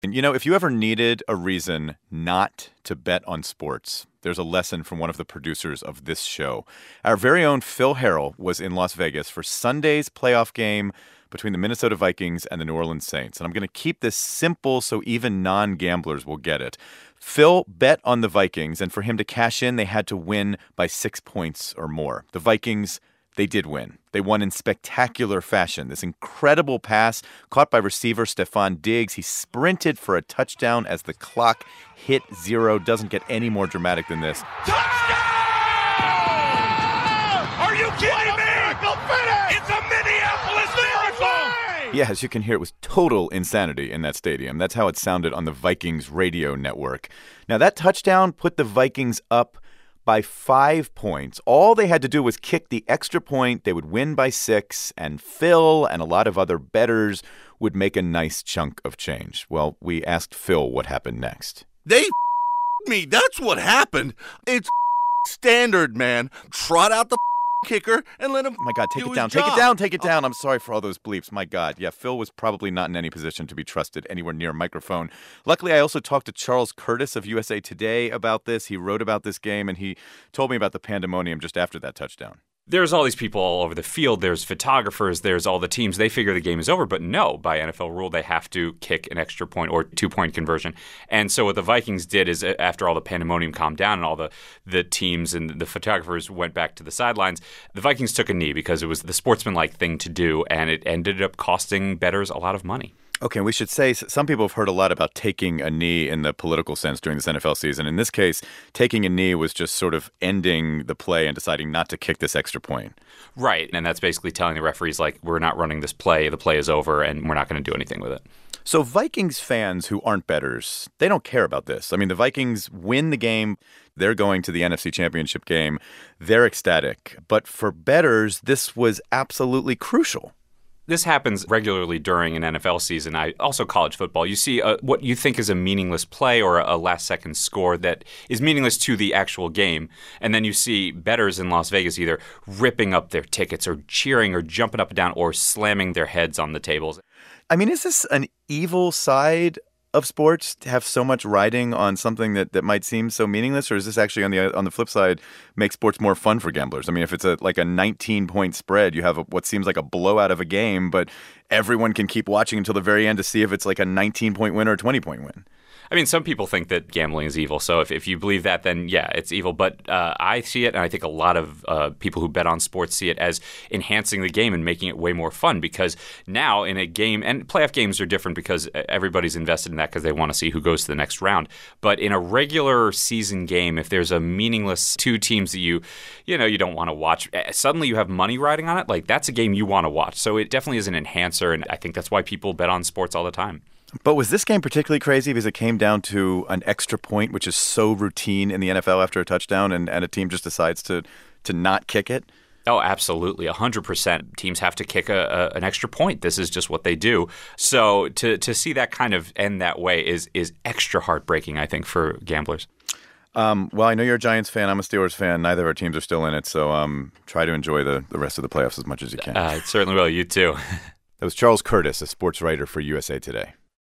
And if you ever needed a reason not to bet on sports, there's a lesson from one of the producers of this show. Our very own Phil Harrell was in Las Vegas for Sunday's playoff game between the Minnesota Vikings and the New Orleans Saints. And I'm going to keep this simple so even non-gamblers will get it. Phil bet on the Vikings, and for him to cash in, they had to win by 6 points or more. The Vikings, they did win. They won in spectacular fashion. This incredible pass caught by receiver Stephon Diggs. He sprinted for a touchdown as the clock hit 0. Doesn't get any more dramatic than this. Touchdown! Are you kidding me? It's a Minneapolis miracle! Yeah, as you can hear, it was total insanity in that stadium. That's how it sounded on the Vikings radio network. Now, that touchdown put the Vikings up by 5 points. All they had to do was kick the extra point. They would win by 6, and Phil and a lot of other bettors would make a nice chunk of change. Well, we asked Phil what happened next. They me. That's what happened. It's standard, man. Trot out the kicker and let him My God, take do it down. his Take it job. down. Take it down. I'm sorry for all those bleeps. My God. Yeah, Phil was probably not in any position to be trusted anywhere near a microphone. Luckily, I also talked to Charles Curtis of USA Today about this. He wrote about this game, and he told me about the pandemonium just after that touchdown. There's all these people all over the field. There's photographers. There's all the teams. They figure the game is over. But no, by NFL rule, they have to kick an extra point or 2-point conversion. And so what the Vikings did is after all the pandemonium calmed down and all the teams and the photographers went back to the sidelines, the Vikings took a knee because it was the sportsmanlike thing to do, and it ended up costing bettors a lot of money. Okay, we should say some people have heard a lot about taking a knee in the political sense during this NFL season. In this case, taking a knee was just sort of ending the play and deciding not to kick this extra point. Right, and that's basically telling the referees, like, we're not running this play, the play is over, and we're not going to do anything with it. So Vikings fans who aren't bettors, they don't care about this. I mean, the Vikings win the game. They're going to the NFC Championship game. They're ecstatic. But for bettors, this was absolutely crucial. This happens regularly during an NFL season. Also college football. You see what you think is a meaningless play or a last-second score that is meaningless to the actual game, and then you see bettors in Las Vegas either ripping up their tickets or cheering or jumping up and down or slamming their heads on the tables. I mean, is this an evil side of sports to have so much riding on something that might seem so meaningless, or is this actually on the flip side make sports more fun for gamblers? I mean, if it's like a 19-point spread, you have what seems like a blowout of a game, but everyone can keep watching until the very end to see if it's like a 19-point win or a 20-point win. I mean, some people think that gambling is evil. So if you believe that, then yeah, it's evil. But I see it, and I think a lot of people who bet on sports see it as enhancing the game and making it way more fun. Because now in a game, and playoff games are different because everybody's invested in that because they want to see who goes to the next round. But in a regular season game, if there's a meaningless two teams that you don't want to watch, suddenly you have money riding on it. Like, that's a game you want to watch. So it definitely is an enhancer, and I think that's why people bet on sports all the time. But was this game particularly crazy because it came down to an extra point, which is so routine in the NFL after a touchdown, and a team just decides to not kick it? Oh, absolutely. 100%. Teams have to kick an extra point. This is just what they do. So to see that kind of end that way is extra heartbreaking, I think, for gamblers. Well, I know you're a Giants fan. I'm a Steelers fan. Neither of our teams are still in it, so try to enjoy the rest of the playoffs as much as you can. Certainly will. You too. That was Charles Curtis, a sports writer for USA Today.